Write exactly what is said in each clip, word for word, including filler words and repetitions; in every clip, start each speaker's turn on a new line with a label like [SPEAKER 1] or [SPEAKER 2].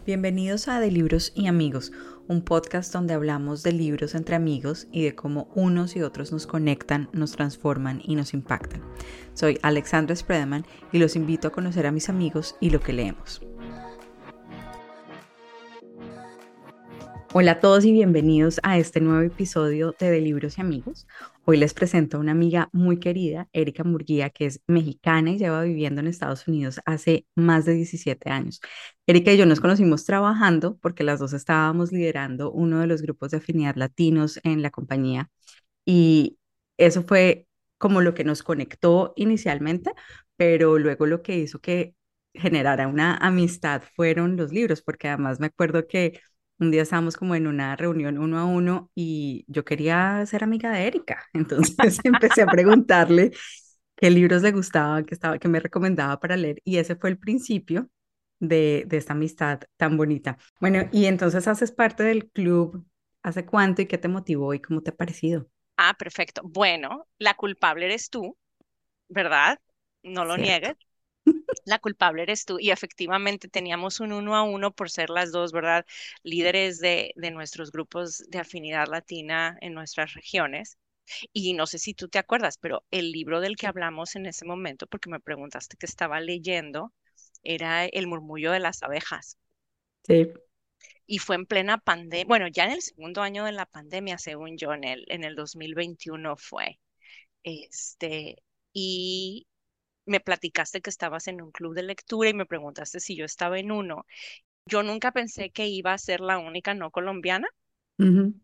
[SPEAKER 1] Bienvenidos a De Libros y Amigos, un podcast donde hablamos de libros entre amigos y de cómo unos y otros nos conectan, nos transforman y nos impactan. Soy Alexandra Spredeman y los invito a conocer a mis amigos y lo que leemos. Hola a todos y bienvenidos a este nuevo episodio de De Libros y Amigos. Hoy les presento a una amiga muy querida, Erika Murguía, que es mexicana y lleva viviendo en Estados Unidos hace más de diecisiete años. Erika y yo nos conocimos trabajando porque las dos estábamos liderando uno de los grupos de afinidad latinos en la compañía y eso fue como lo que nos conectó inicialmente, pero luego lo que hizo que generara una amistad fueron los libros, porque además me acuerdo que un día estábamos como en una reunión uno a uno y yo quería ser amiga de Erika. Entonces empecé a preguntarle qué libros le gustaban, qué estaba, qué me recomendaba para leer. Y ese fue el principio de, de esta amistad tan bonita. Bueno, y entonces haces parte del club. ¿Hace cuánto y qué te motivó y cómo te ha parecido?
[SPEAKER 2] Ah, perfecto. Bueno, la culpable eres tú, ¿verdad? No lo
[SPEAKER 1] Cierto.
[SPEAKER 2] niegues. La culpable eres tú. Y efectivamente teníamos un uno a uno por ser las dos, ¿verdad? Líderes de, de nuestros grupos de afinidad latina en nuestras regiones. Y no sé si tú te acuerdas, pero el libro del que hablamos en ese momento, porque me preguntaste qué estaba leyendo, era El murmullo de las abejas.
[SPEAKER 1] Sí.
[SPEAKER 2] Y fue en plena pandemia, bueno, ya en el segundo año de la pandemia, según yo, en el, en el dos mil veintiuno fue. Este, y me platicaste que estabas en un club de lectura y me preguntaste si yo estaba en uno. Yo nunca pensé que iba a ser la única no colombiana.
[SPEAKER 1] Ujú.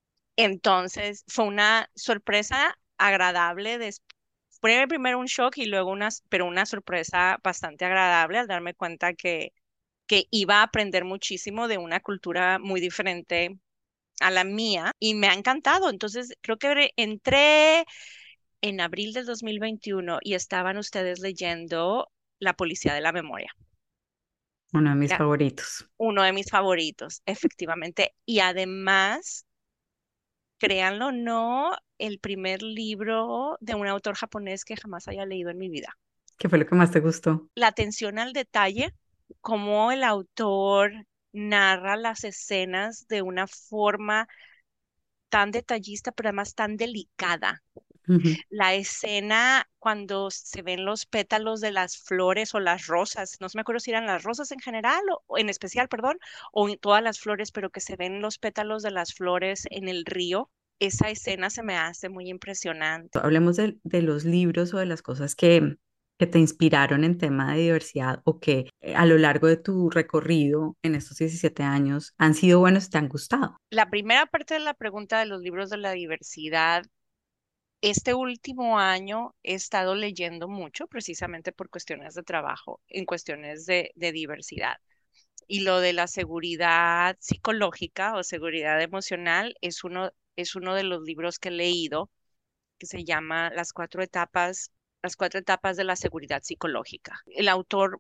[SPEAKER 2] Entonces fue una sorpresa agradable. des- Fue primero un shock y luego una, pero una sorpresa bastante agradable al darme cuenta que, que iba a aprender muchísimo de una cultura muy diferente a la mía y me ha encantado. Entonces creo que entré en abril del dos mil veintiuno y estaban ustedes leyendo La Policía de la Memoria.
[SPEAKER 1] Uno de mis
[SPEAKER 2] Ya,
[SPEAKER 1] favoritos.
[SPEAKER 2] uno de mis favoritos, efectivamente. Y además, créanlo o no, el primer libro de un autor japonés que jamás haya leído en mi vida.
[SPEAKER 1] ¿Qué fue lo que más te gustó?
[SPEAKER 2] La atención al detalle, cómo el autor narra las escenas de una forma tan detallista, pero además tan delicada.
[SPEAKER 1] Ujú.
[SPEAKER 2] La escena cuando se ven los pétalos de las flores o las rosas, no me acuerdo si eran las rosas en general o, o en especial, perdón, o en todas las flores, pero que se ven los pétalos de las flores en el río. Esa escena se me hace muy impresionante.
[SPEAKER 1] Hablemos de, de los libros o de las cosas que, que te inspiraron en tema de diversidad o que eh, a lo largo de tu recorrido en estos diecisiete años han sido buenos y te han gustado.
[SPEAKER 2] La primera parte de la pregunta de los libros de la diversidad, este último año he estado leyendo mucho precisamente por cuestiones de trabajo, en cuestiones de, de diversidad. Y lo de la seguridad psicológica o seguridad emocional es uno, es uno de los libros que he leído que se llama Las cuatro etapas, las cuatro etapas de la seguridad psicológica. El autor,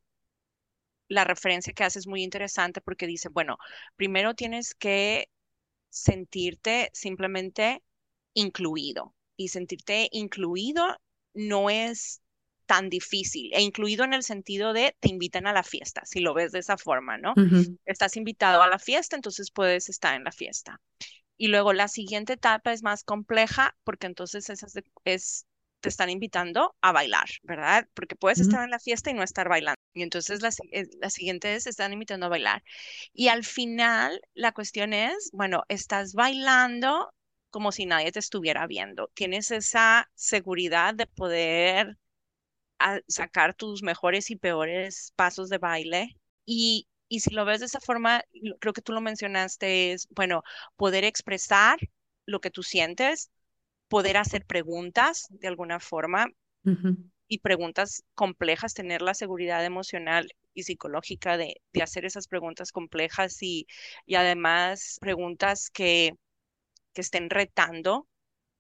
[SPEAKER 2] la referencia que hace es muy interesante porque dice, bueno, primero tienes que sentirte simplemente incluido. Y sentirte incluido no es tan difícil. E incluido en el sentido de te invitan a la fiesta, si lo ves de esa forma, ¿no?
[SPEAKER 1] Ujú.
[SPEAKER 2] Estás invitado a la fiesta, entonces puedes estar en la fiesta. Y luego la siguiente etapa es más compleja porque entonces esas de- es, te están invitando a bailar, ¿verdad? Porque puedes
[SPEAKER 1] Ujú.
[SPEAKER 2] estar en la fiesta y no estar bailando. Y entonces la, si- eh, la siguiente es, te están invitando a bailar. Y al final la cuestión es, bueno, estás bailando como si nadie te estuviera viendo. Tienes esa seguridad de poder a- sacar tus mejores y peores pasos de baile. Y, y si lo ves de esa forma, lo- creo que tú lo mencionaste, es, bueno, poder expresar lo que tú sientes, poder hacer preguntas de alguna forma
[SPEAKER 1] Ujú.
[SPEAKER 2] y preguntas complejas, tener la seguridad emocional y psicológica de, de hacer esas preguntas complejas y, y además preguntas que, que estén retando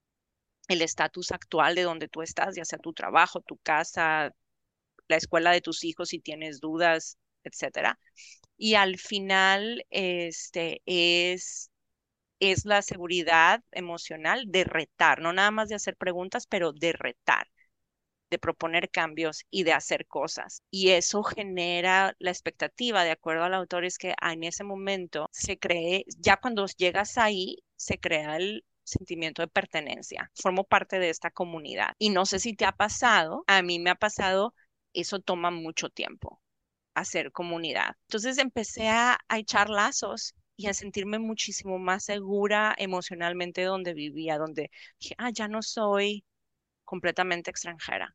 [SPEAKER 2] el estatus actual de donde tú estás, ya sea tu trabajo, tu casa, la escuela de tus hijos si tienes dudas, etcétera. Y al final, este es, es la seguridad emocional de retar, no nada más de hacer preguntas, pero de retar. de proponer cambios y de hacer cosas. Y eso genera la expectativa, de acuerdo al autor, es que en ese momento se cree, ya cuando llegas ahí, se crea el sentimiento de pertenencia. Formo parte de esta comunidad. Y no sé si te ha pasado, a mí me ha pasado, eso toma mucho tiempo, hacer comunidad. Entonces empecé a, a echar lazos y a sentirme muchísimo más segura emocionalmente donde vivía, donde dije, ah, ya no soy completamente extranjera.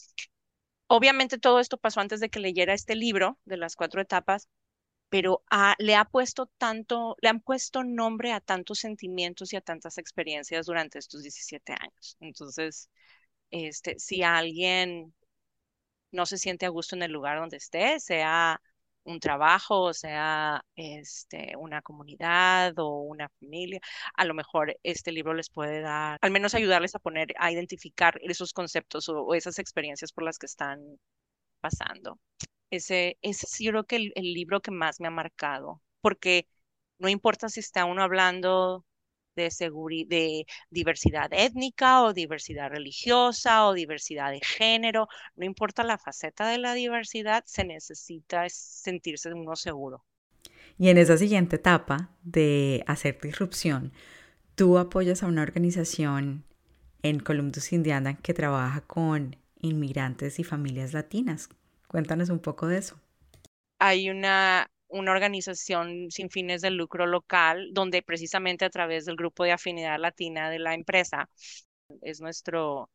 [SPEAKER 2] Obviamente todo esto pasó antes de que leyera este libro de las cuatro etapas, pero ah, le ha puesto tanto, le han puesto nombre a tantos sentimientos y a tantas experiencias durante estos diecisiete años. Entonces, este, si alguien no se siente a gusto en el lugar donde esté, sea un trabajo, sea este, una comunidad o una familia, a lo mejor este libro les puede dar, al menos ayudarles a poner, a identificar esos conceptos o, o esas experiencias por las que están pasando. Ese, ese sí, yo creo que el, el libro que más me ha marcado, porque no importa si está uno hablando de seguri- de diversidad étnica o diversidad religiosa o diversidad de género, no importa la faceta de la diversidad, se necesita es sentirse uno seguro.
[SPEAKER 1] Y en esa siguiente etapa de hacer disrupción, tú apoyas a una organización en Columbus, Indiana, que trabaja con inmigrantes y familias latinas. Cuéntanos un poco de eso.
[SPEAKER 2] Hay una, una organización sin fines de lucro local donde precisamente a través del grupo de afinidad latina de la empresa es nuestro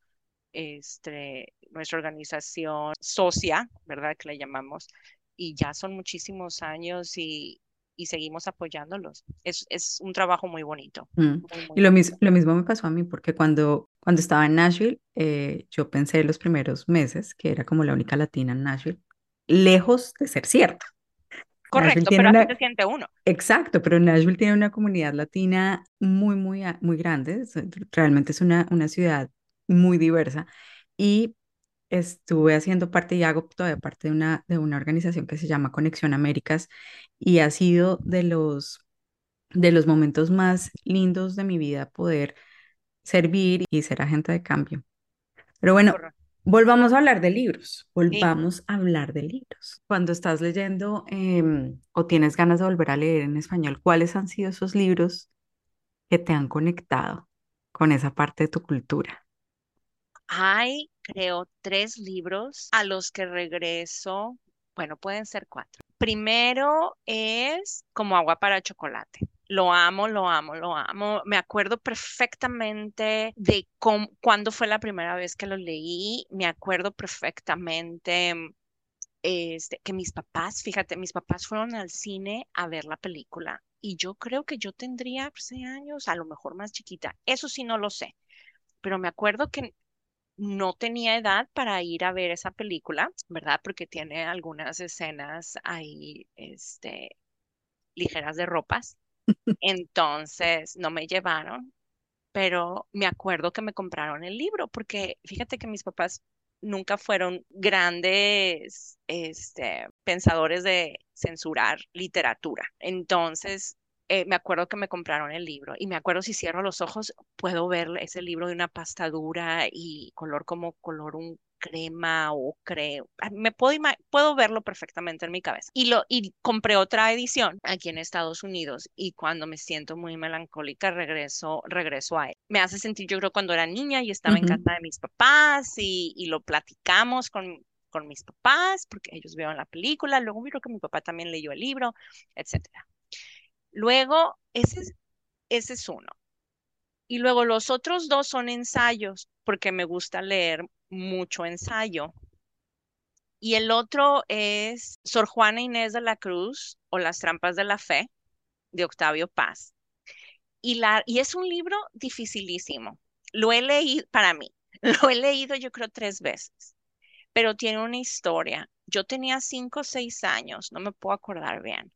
[SPEAKER 2] este, nuestra organización socia, ¿verdad? Que le llamamos, y ya son muchísimos años y, y seguimos apoyándolos. Es, es un trabajo muy bonito,
[SPEAKER 1] Mm.
[SPEAKER 2] muy, muy
[SPEAKER 1] Y lo, mis-
[SPEAKER 2] bonito.
[SPEAKER 1] lo mismo me pasó a mí, porque cuando, cuando estaba en Nashville, eh, yo pensé los primeros meses que era como la única latina en Nashville, lejos de ser cierto. Nashville
[SPEAKER 2] Correcto,
[SPEAKER 1] tiene
[SPEAKER 2] pero así
[SPEAKER 1] una,
[SPEAKER 2] se siente uno.
[SPEAKER 1] exacto, pero Nashville tiene una comunidad latina muy, muy, a- muy grande. es- Realmente es una, una ciudad muy diversa. Y estuve haciendo parte y hago todavía parte de una, de una organización que se llama Conexión Américas y ha sido de los, de los momentos más lindos de mi vida poder servir y ser agente de cambio. Pero bueno,
[SPEAKER 2] Correcto.
[SPEAKER 1] volvamos a hablar de libros,
[SPEAKER 2] Sí.
[SPEAKER 1] volvamos a hablar de libros. Cuando estás leyendo em, o tienes ganas de volver a leer en español, ¿cuáles han sido esos libros que te han conectado con esa parte de tu cultura?
[SPEAKER 2] Hay, creo, tres libros a los que regreso. Bueno, pueden ser cuatro. Primero es Como agua para chocolate. Lo amo, lo amo, lo amo. Me acuerdo perfectamente de cómo, cuándo fue la primera vez que lo leí. Me acuerdo perfectamente este, que mis papás, fíjate, mis papás fueron al cine a ver la película y yo creo que yo tendría seis años, a lo mejor más chiquita. Eso sí no lo sé, pero me acuerdo que no tenía edad para ir a ver esa película, ¿verdad? Porque tiene algunas escenas ahí, este, ligeras de ropas. Entonces no me llevaron, pero me acuerdo que me compraron el libro, porque fíjate que mis papás nunca fueron grandes, este, pensadores de censurar literatura. Entonces, eh, me acuerdo que me compraron el libro y me acuerdo si cierro los ojos, puedo ver ese libro de una pasta dura y color como color un crema o creo, me puedo, ima- puedo verlo perfectamente en mi cabeza. Y lo y compré otra edición aquí en Estados Unidos y cuando me siento muy melancólica regreso regreso a él. Me hace sentir yo creo cuando era niña y estaba en
[SPEAKER 1] Ujú.
[SPEAKER 2] casa de mis papás y, y lo platicamos con con mis papás porque ellos vieron la película, luego vi que mi papá también leyó el libro, etcétera. Luego ese es, ese es uno. Y luego los otros dos son ensayos porque me gusta leer mucho ensayo. Y el otro es Sor Juana Inés de la Cruz o Las trampas de la fe de Octavio Paz. Y, la, y es un libro dificilísimo. Lo he leído para mí. Lo he leído yo creo tres veces, pero tiene una historia. Yo tenía cinco o seis años, no me puedo acordar bien.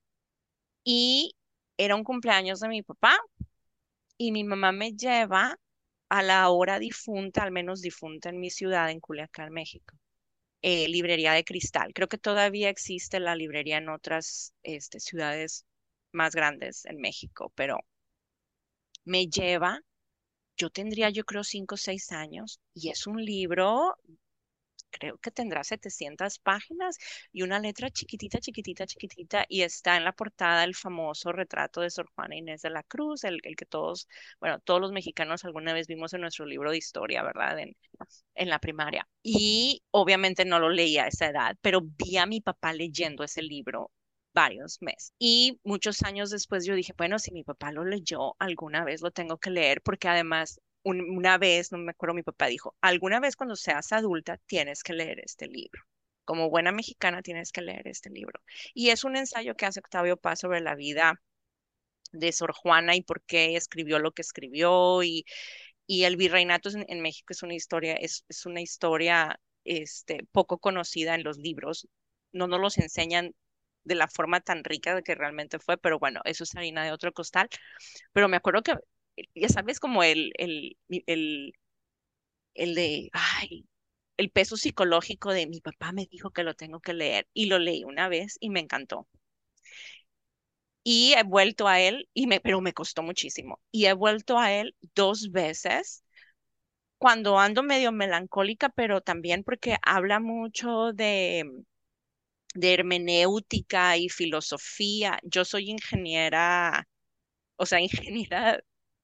[SPEAKER 2] Y era un cumpleaños de mi papá y mi mamá me lleva a la hora difunta, al menos difunta en mi ciudad, en Culiacán, México. eh, librería de Cristal. Creo que todavía existe la librería en otras este, ciudades más grandes en México, pero me lleva, yo tendría yo creo cinco o seis años y es un libro creo que tendrá setecientas páginas y una letra chiquitita, chiquitita, chiquitita, y está en la portada el famoso retrato de Sor Juana Inés de la Cruz, el, el que todos, bueno, todos los mexicanos alguna vez vimos en nuestro libro de historia, ¿verdad? En, en la primaria. Y obviamente no lo leía a esa edad, pero vi a mi papá leyendo ese libro varios meses. Y muchos años después yo dije, bueno, si mi papá lo leyó, alguna vez lo tengo que leer, porque además un- una vez, no me acuerdo, mi papá dijo, alguna vez cuando seas adulta tienes que leer este libro. Como buena mexicana tienes que leer este libro. Y es un ensayo que hace Octavio Paz sobre la vida de Sor Juana y por qué escribió lo que escribió y, y el virreinato en, en México es una historia, es, es una historia este, poco conocida en los libros. No nos los enseñan de la forma tan rica de que realmente fue, pero bueno, eso es harina de otro costal. Pero me acuerdo que, ya sabes, como el, el, el, el de, ay, el peso psicológico de mi papá me dijo que lo tengo que leer y lo leí una vez y me encantó. Y he vuelto a él, y me, pero me costó muchísimo. Y he vuelto a él dos veces cuando ando medio melancólica, pero también porque habla mucho de, de hermenéutica y filosofía. Yo soy ingeniera, o sea, ingeniera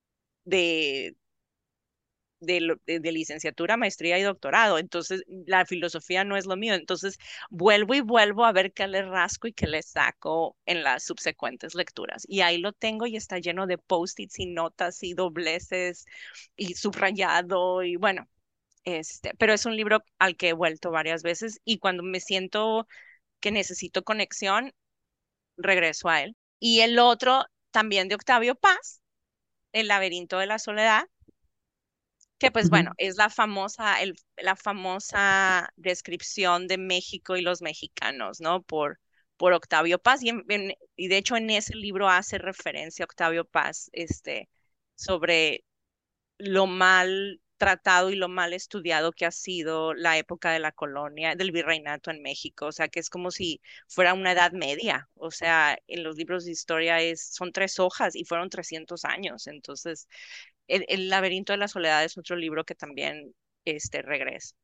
[SPEAKER 2] de de, lo- de- de licenciatura, maestría y doctorado. Entonces, la filosofía no es lo mío. Entonces, vuelvo y vuelvo a ver qué le rasco y qué le saco en las subsecuentes lecturas. Y ahí lo tengo y está lleno de post-its y notas y dobleces y subrayado y bueno, este, pero es un libro al que he vuelto varias veces y cuando me siento que necesito conexión, regreso a él. Y el otro, también de Octavio Paz, El laberinto de la soledad, que pues bueno,
[SPEAKER 1] Ujú,
[SPEAKER 2] es la famosa, el, la famosa descripción de México y los mexicanos, ¿no? Por, por Octavio Paz. Y, en- en- y de hecho en ese libro hace referencia a Octavio Paz, este, sobre lo mal tratado y lo mal estudiado que ha sido la época de la colonia, del virreinato en México. O sea, que es como si fuera una edad media. O sea, en los libros de historia es, son tres hojas y fueron trescientos años. Entonces, el, el laberinto de la soledad es otro libro que también este, regresa.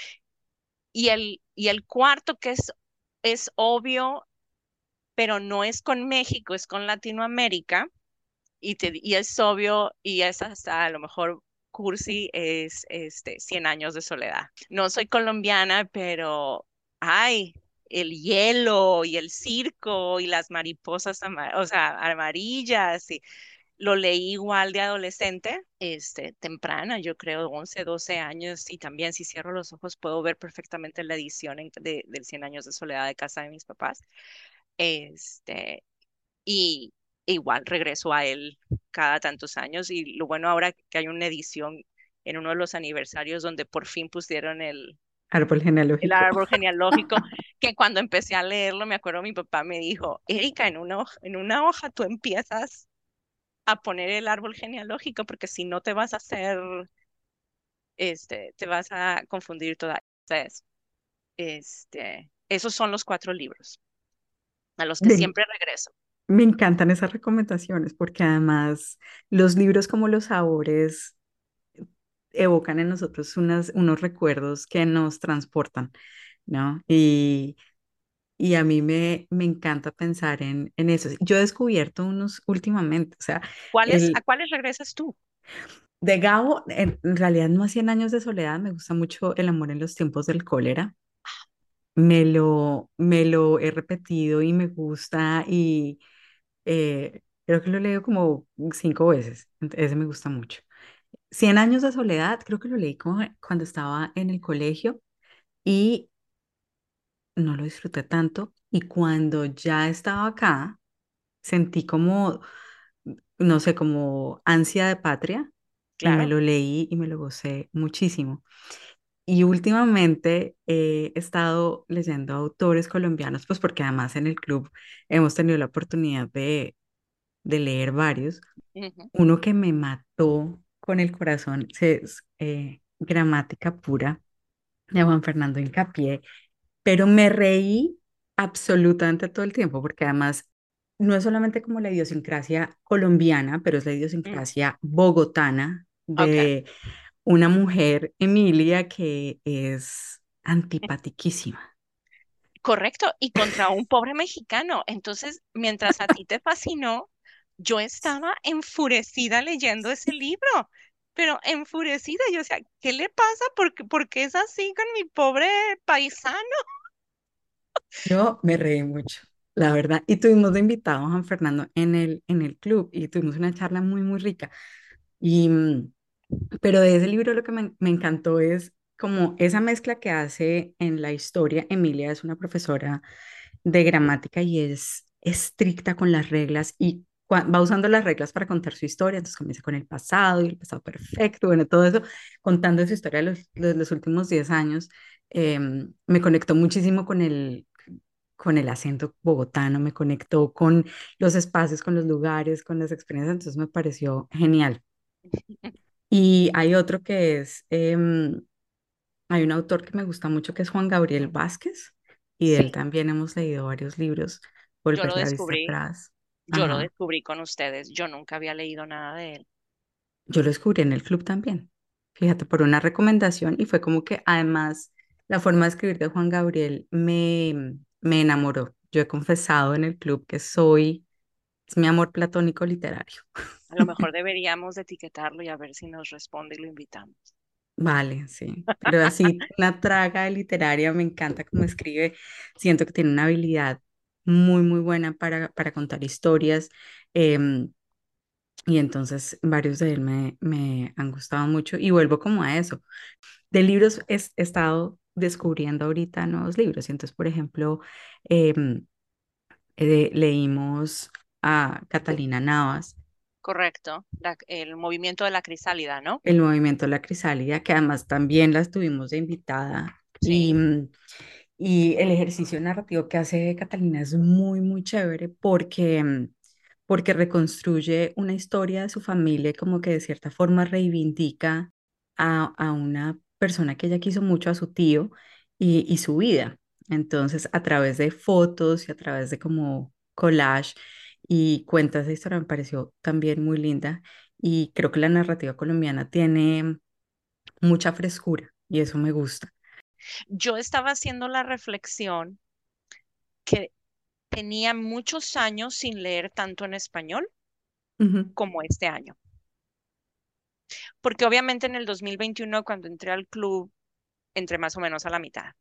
[SPEAKER 2] Y el, y el cuarto, que es, es obvio, pero no es con México, es con Latinoamérica, y, te, y es obvio, y es hasta a lo mejor cursi, es este, Cien años de soledad. No soy colombiana, pero, ay, el hielo y el circo y las mariposas, ama- o sea, amarillas, y lo leí igual de adolescente, este, temprana, yo creo once doce años, y también si cierro los ojos puedo ver perfectamente la edición en- de, del Cien años de soledad de casa de mis papás. Este, y igual regreso a él cada tantos años, y lo bueno ahora que hay una edición en uno de los aniversarios donde por fin pusieron el,
[SPEAKER 1] árbol
[SPEAKER 2] el
[SPEAKER 1] genealógico.
[SPEAKER 2] árbol genealógico, que cuando empecé a leerlo, me acuerdo mi papá me dijo, Erika, en una hoja, en una hoja tú empiezas a poner el árbol genealógico, porque si no te vas a hacer, este, te vas a confundir toda. Entonces, este, esos son los cuatro libros a los que
[SPEAKER 1] Me,
[SPEAKER 2] siempre regreso.
[SPEAKER 1] me encantan esas recomendaciones porque además los libros como los sabores evocan en nosotros unas, unos recuerdos que nos transportan, ¿no? Y, y a mí me, me encanta pensar en, en eso. Yo he descubierto unos últimamente, o sea,
[SPEAKER 2] ¿Cuáles, a
[SPEAKER 1] el
[SPEAKER 2] cuáles regresas tú?
[SPEAKER 1] de Gabo, en realidad no a Cien años de soledad, me gusta mucho El amor en los tiempos del cólera. Me lo, me lo he repetido y me gusta y eh, creo que lo leo como cinco veces. ent- Ese me gusta mucho. Cien años de soledad, creo que lo leí como cuando estaba en el colegio y no lo disfruté tanto. Y cuando ya estaba acá, sentí como, no sé, como ansia de patria y me
[SPEAKER 2] Claro.
[SPEAKER 1] lo leí y me lo gocé muchísimo. Y últimamente eh, he estado leyendo autores colombianos, pues porque además en el club hemos tenido la oportunidad de, de leer varios.
[SPEAKER 2] Ujú.
[SPEAKER 1] Uno que me mató con el corazón es eh, Gramática Pura de Juan Fernando Hincapié, pero me reí absolutamente todo el tiempo, porque además no es solamente como la idiosincrasia colombiana, pero es la
[SPEAKER 2] Mm,
[SPEAKER 1] idiosincrasia bogotana
[SPEAKER 2] ok.
[SPEAKER 1] de una mujer, Emilia, que es, antipatiquísima.
[SPEAKER 2] Correcto, y contra un pobre mexicano. Entonces, mientras a ti te fascinó, yo estaba enfurecida leyendo ese libro, pero enfurecida. Yo, o sea, ¿qué le pasa? ¿Por qué, por qué es así con mi pobre paisano?
[SPEAKER 1] Yo me reí mucho, la verdad. Y tuvimos de invitado a Juan Fernando en el, en el club y tuvimos una charla muy, muy rica. Y, mm, pero de ese libro lo que me, me encantó es como esa mezcla que hace en la historia. Emilia es una profesora de gramática y es estricta con las reglas y cua- va usando las reglas para contar su historia. Entonces comienza con el pasado y el pasado perfecto, bueno, todo eso, contando su historia de los, de los últimos diez años. Em, me conectó muchísimo con el, con el acento bogotano, me conectó con los espacios, con los lugares, con las experiencias, entonces me pareció genial. Y hay otro que es, em, hay un autor que me gusta mucho que es Juan Gabriel Vázquez y de él
[SPEAKER 2] Sí,
[SPEAKER 1] también hemos leído varios libros,
[SPEAKER 2] yo lo
[SPEAKER 1] Volver la vista
[SPEAKER 2] descubrí,
[SPEAKER 1] atrás.
[SPEAKER 2] yo lo
[SPEAKER 1] Ajá.
[SPEAKER 2] descubrí con ustedes. Yo nunca había leído nada de él.
[SPEAKER 1] Yo lo descubrí en el club también, fíjate, por una recomendación y fue como que además la forma de escribir de Juan Gabriel me, me enamoró. Yo he confesado en el club que soy, es mi amor platónico literario.
[SPEAKER 2] A lo mejor deberíamos de etiquetarlo y a ver si nos responde y lo invitamos.
[SPEAKER 1] Vale, sí, pero así una traga literaria, me encanta cómo escribe, siento que tiene una habilidad muy, muy buena para, para contar historias, em, y entonces varios de él me, me han gustado mucho y vuelvo como a eso. De libros es- he estado descubriendo ahorita nuevos libros, y entonces, por ejemplo, em, eh, leímos a Catalina Navas,
[SPEAKER 2] Correcto, la- el movimiento de la crisálida, ¿no?
[SPEAKER 1] El movimiento de la Crisálida, que además también la tuvimos de invitada. Y,
[SPEAKER 2] Sí.
[SPEAKER 1] mm, y el ejercicio narrativo que hace Catalina es muy, muy chévere porque, mm, porque reconstruye una historia de su familia y como que de cierta forma reivindica a, a una persona que ella quiso mucho, a su tío y, y su vida. Entonces, a través de fotos y a través de como collage y cuenta esa historia, me pareció también muy linda y creo que la narrativa colombiana tiene mucha frescura y eso me gusta.
[SPEAKER 2] Yo estaba haciendo la reflexión que tenía muchos años sin leer tanto en español
[SPEAKER 1] Ujú,
[SPEAKER 2] como este año. Porque obviamente en el dos mil veintiuno, cuando entré al club, entré más o menos a la mitad.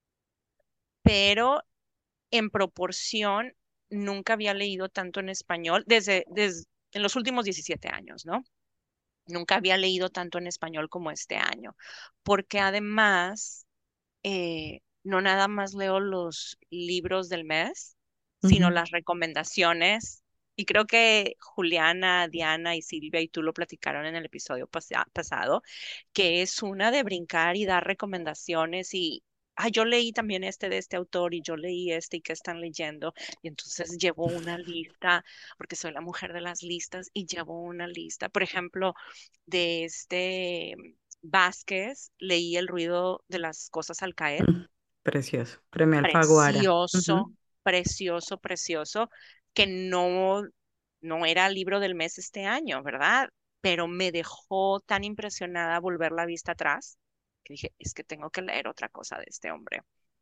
[SPEAKER 2] Pero en proporción, nunca había leído tanto en español desde, desde en los últimos diecisiete años, ¿no? Nunca había leído tanto en español como este año. Porque además eh, no nada más leo los libros del mes, sino
[SPEAKER 1] ujú.
[SPEAKER 2] las recomendaciones. Y creo que Juliana, Diana y Silvia y tú lo platicaron en el episodio pasa- pasado, que es una de brincar y dar recomendaciones y, ah, yo leí también este de este autor y yo leí este y qué están leyendo. Y entonces llevo una lista, porque soy la mujer de las listas y llevo una lista. Por ejemplo, de este Vázquez, leí El ruido de las cosas al caer.
[SPEAKER 1] Mm, Precioso. Premio Alfaguara.
[SPEAKER 2] Precioso,
[SPEAKER 1] Ujú.
[SPEAKER 2] precioso, precioso, que no, no era libro del mes este año, ¿verdad? Pero me dejó tan impresionada volver la vista atrás que dije, es que tengo que leer otra cosa de este hombre.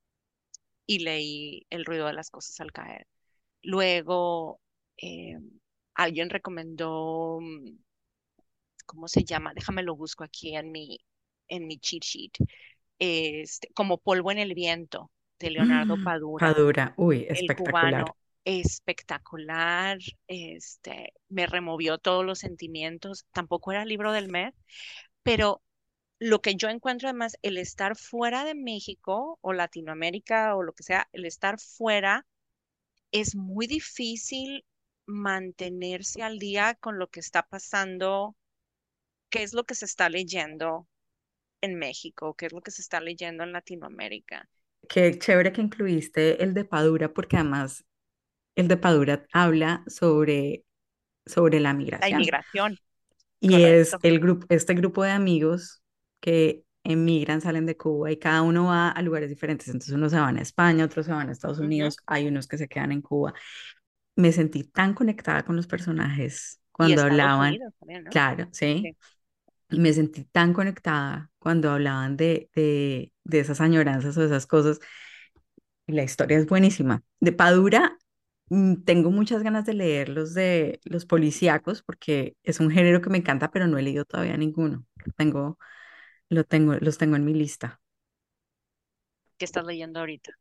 [SPEAKER 2] Y leí El ruido de las cosas al caer. Luego, eh, alguien recomendó, mm, ¿cómo se llama? Déjame lo busco aquí en mi, en mi cheat sheet. Este, como polvo en el viento, de Leonardo
[SPEAKER 1] Mm,
[SPEAKER 2] Padura,
[SPEAKER 1] Padura. Uy,
[SPEAKER 2] el
[SPEAKER 1] espectacular.
[SPEAKER 2] cubano, espectacular, este, me removió todos los sentimientos. Tampoco era libro del mes, pero lo que yo encuentro además, el estar fuera de México o Latinoamérica o lo que sea, el estar fuera es muy difícil mantenerse al día con lo que está pasando, qué es lo que se está leyendo en México, qué es lo que se está leyendo en Latinoamérica.
[SPEAKER 1] Qué chévere que incluiste el de Padura porque además el de Padura habla sobre, sobre la
[SPEAKER 2] La
[SPEAKER 1] migración
[SPEAKER 2] inmigración,
[SPEAKER 1] y es
[SPEAKER 2] correcto.
[SPEAKER 1] el grupo, este grupo de amigos que emigran, salen de Cuba y cada uno va a lugares diferentes. Entonces unos se van a España, otros se van a Estados
[SPEAKER 2] Ujú.
[SPEAKER 1] Unidos, hay unos que se quedan en Cuba. Me sentí tan conectada con los personajes
[SPEAKER 2] Y
[SPEAKER 1] cuando
[SPEAKER 2] Estados
[SPEAKER 1] hablaban.
[SPEAKER 2] Unidos también, ¿no?
[SPEAKER 1] Claro, sí.
[SPEAKER 2] Sí.
[SPEAKER 1] y me sentí tan conectada cuando hablaban de, de, de esas añoranzas o esas cosas. Y la historia es buenísima. De Padura, mm, tengo muchas ganas de leer los de los policíacos porque es un género que me encanta, pero no he leído todavía ninguno. Lo tengo, lo tengo, los tengo en mi lista.
[SPEAKER 2] ¿Qué estás leyendo ahorita?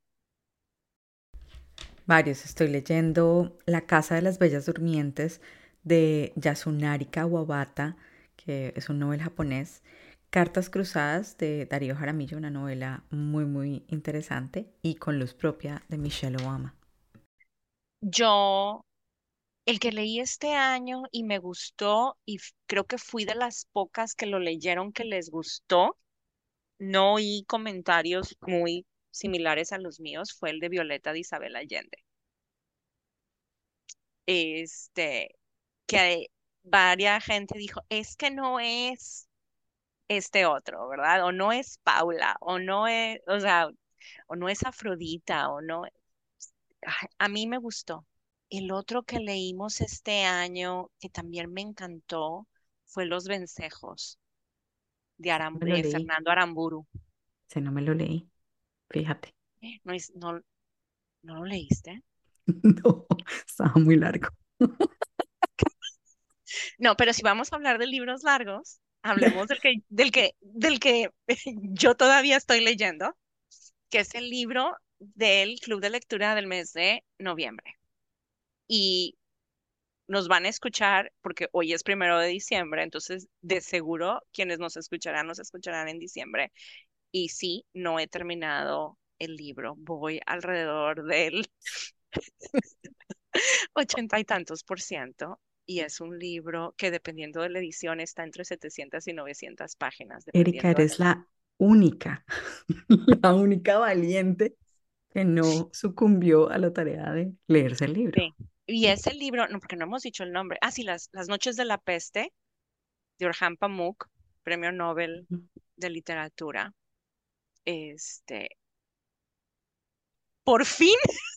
[SPEAKER 1] Varios. Estoy leyendo La Casa de las Bellas Durmientes de Yasunari Kawabata, que es un novel japonés. Cartas Cruzadas de Darío Jaramillo, una novela muy, muy interesante. Y Con Luz Propia de Michelle Obama.
[SPEAKER 2] Yo, el que leí este año y me gustó, y f- creo que fui de las pocas que lo leyeron que les gustó, no oí comentarios muy similares a los míos, fue el de Violeta de Isabel Allende. Este, que varias gente dijo, es que no es este otro, ¿verdad? O no es Paula, o no es, o sea, o no es Afrodita, o no. Ay, a mí me gustó. El otro que leímos este año, que también me encantó, fue Los Vencejos de, Aram-
[SPEAKER 1] Me lo
[SPEAKER 2] de
[SPEAKER 1] leí.
[SPEAKER 2] Fernando Aramburu.
[SPEAKER 1] Si no me lo leí, fíjate.
[SPEAKER 2] Eh, ¿No, es- no, no lo leíste?
[SPEAKER 1] No, estaba muy largo.
[SPEAKER 2] No, pero si vamos a hablar de libros largos, hablemos del que, del que, del que yo todavía estoy leyendo, que es el libro del Club de Lectura del mes de noviembre. Y nos van a escuchar, porque hoy es primero de diciembre, entonces de seguro quienes nos escucharán, nos escucharán en diciembre. Y sí, no he terminado el libro. Voy alrededor del ochenta y tantos por ciento. Y es un libro que dependiendo de la edición está entre setecientas y novecientas páginas,
[SPEAKER 1] Erika,
[SPEAKER 2] dependiendo de la
[SPEAKER 1] eres la única, la única valiente que no sucumbió a la tarea de leerse el libro.
[SPEAKER 2] Sí. Y ese libro, no, porque no hemos dicho el nombre. Ah, sí, Las, Las Noches de la Peste, de Orhan Pamuk, Premio Nobel
[SPEAKER 1] Ujú.
[SPEAKER 2] de Literatura. Este, por fin,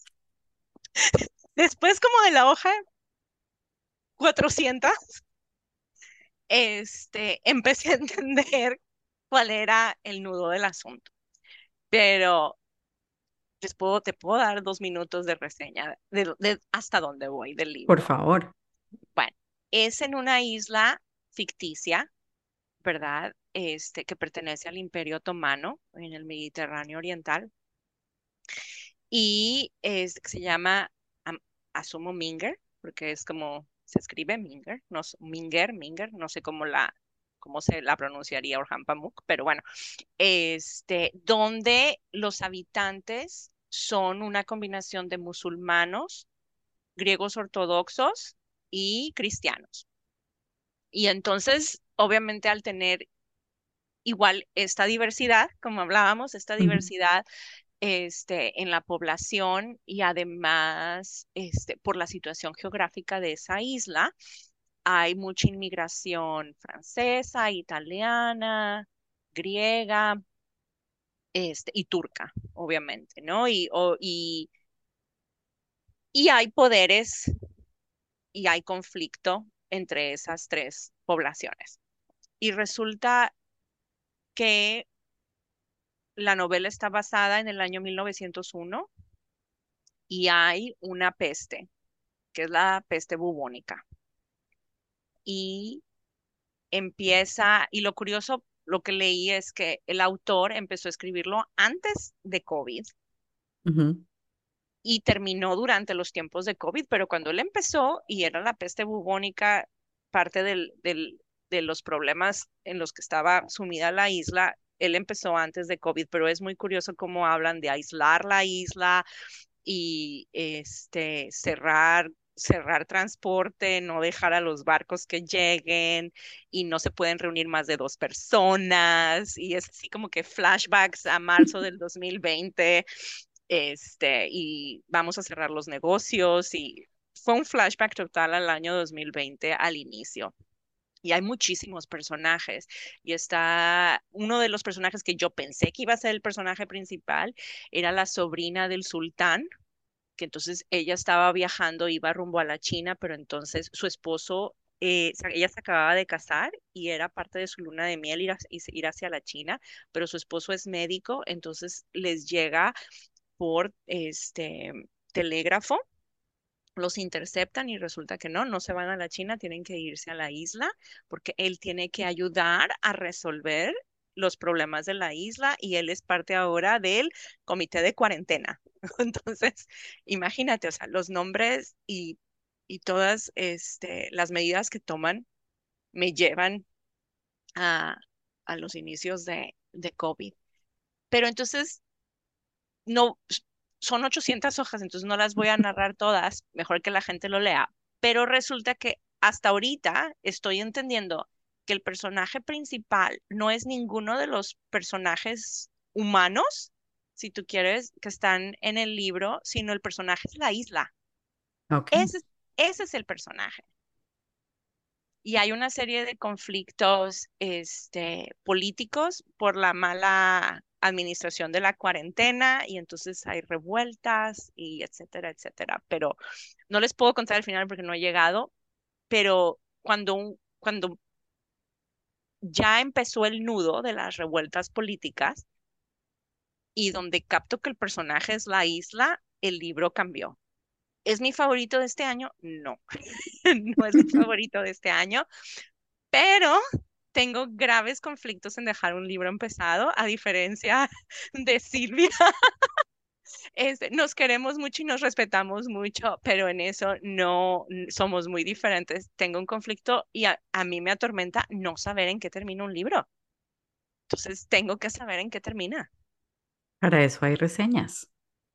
[SPEAKER 2] después como de la hoja cuatrocientas, este, empecé a entender cuál era el nudo del asunto. Pero les puedo, te puedo dar dos minutos de reseña de, de hasta dónde voy del
[SPEAKER 1] Por
[SPEAKER 2] libro.
[SPEAKER 1] favor.
[SPEAKER 2] Bueno, es en una isla ficticia, ¿verdad? Este, que pertenece al Imperio Otomano en el Mediterráneo Oriental y es, se llama, am- asumo Minger, porque es como se escribe Minger, no, s- Minger, Minger, no sé cómo la, cómo se la pronunciaría Orhan Pamuk, pero bueno, este, donde los habitantes son una combinación de musulmanos, griegos ortodoxos y cristianos. Y entonces, obviamente, al tener igual esta diversidad, como hablábamos, esta
[SPEAKER 1] Ujú.
[SPEAKER 2] diversidad este, en la población y además este, por la situación geográfica de esa isla, hay mucha inmigración francesa, italiana, griega, este, y turca, obviamente, ¿no? Y, o- y, y hay poderes y hay conflicto entre esas tres poblaciones. Y resulta que la novela está basada en el año mil novecientos uno y hay una peste, que es la peste bubónica. Y empieza, y lo curioso, lo que leí es que el autor empezó a escribirlo antes de COVID
[SPEAKER 1] Ujú.
[SPEAKER 2] y terminó durante los tiempos de COVID, pero cuando él empezó y era la peste bubónica, parte del, del, de los problemas en los que estaba sumida la isla, él empezó antes de COVID, pero es muy curioso cómo hablan de aislar la isla y este, cerrar, cerrar transporte, no dejar a los barcos que lleguen y no se pueden reunir más de dos personas. Y es así como que flashbacks a marzo del dos mil veinte, este, y vamos a cerrar los negocios y fue un flashback total al año dos mil veinte al inicio. Y hay muchísimos personajes. Y está uno de los personajes que yo pensé que iba a ser el personaje principal, era la sobrina del sultán, que entonces ella estaba viajando, iba rumbo a la China, pero entonces su esposo eh, se- ella se acababa de casar y era parte de su luna de miel ir, a- ir hacia la China, pero su esposo es médico, entonces les llega por este telégrafo, los interceptan y resulta que no, no se van a la China, tienen que irse a la isla porque él tiene que ayudar a resolver los problemas de la isla y él es parte ahora del comité de cuarentena. Entonces, imagínate, o sea, los nombres y, y todas este, las medidas que toman me llevan a, a los inicios de, de COVID. Pero entonces no, son ochocientas hojas, entonces no las voy a narrar todas, mejor que la gente lo lea, pero resulta que hasta ahorita estoy entendiendo que el personaje principal no es ninguno de los personajes humanos, si tú quieres, que están en el libro, sino el personaje es la isla.
[SPEAKER 1] Ok,
[SPEAKER 2] Ese, es- ese es el personaje. Y hay una serie de conflictos este, políticos por la mala administración de la cuarentena y entonces hay revueltas y etcétera, etcétera. Pero no les puedo contar el final porque no he llegado, pero cuando, un- cuando ya empezó el nudo de las revueltas políticas y donde capto que el personaje es la isla, el libro cambió. ¿Es mi favorito de este año? No, no es mi favorito de este año, pero tengo graves conflictos en dejar un libro empezado, a diferencia de Silvia. Este, nos queremos mucho y nos respetamos mucho, pero en eso no n- somos muy diferentes. Tengo un conflicto y a, a mí me atormenta no saber en qué termina un libro. Entonces tengo que saber en qué termina.
[SPEAKER 1] para eso hay reseñas.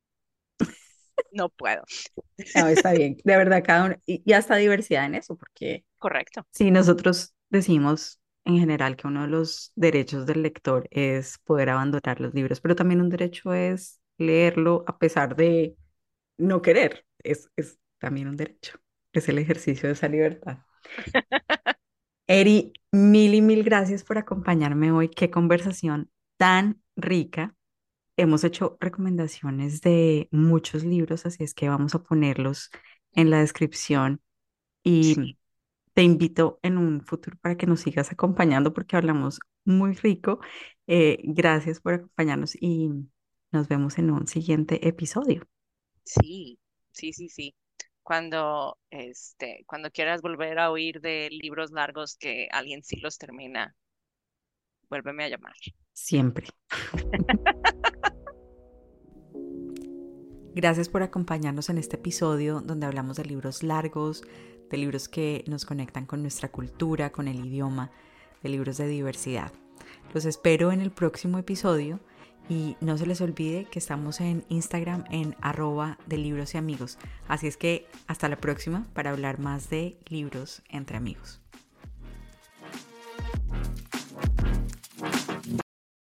[SPEAKER 2] No puedo.
[SPEAKER 1] No, está bien. De verdad, cada uno, y, y hasta diversidad en eso, porque
[SPEAKER 2] Correcto.
[SPEAKER 1] si nosotros decimos en general que uno de los derechos del lector es poder abandonar los libros, pero también un derecho es leerlo a pesar de no querer. Es, es también un derecho. Es el ejercicio de esa libertad. Eri, mil y mil gracias por acompañarme hoy. Qué conversación tan rica. Hemos hecho recomendaciones de muchos libros, así es que vamos a ponerlos en la descripción y
[SPEAKER 2] Sí,
[SPEAKER 1] te invito en un futuro para que nos sigas acompañando porque hablamos muy rico. Eh, gracias por acompañarnos y nos vemos en un siguiente episodio.
[SPEAKER 2] sí, sí, sí, sí. Cuando, este, cuando quieras volver a oír de libros largos que alguien sí los termina, vuélveme a llamar.
[SPEAKER 1] Siempre. Gracias por acompañarnos en este episodio donde hablamos de libros largos, de libros que nos conectan con nuestra cultura, con el idioma, de libros de diversidad. Los espero en el próximo episodio y no se les olvide que estamos en Instagram en arroba de libros y amigos. Así es que hasta la próxima para hablar más de libros entre amigos.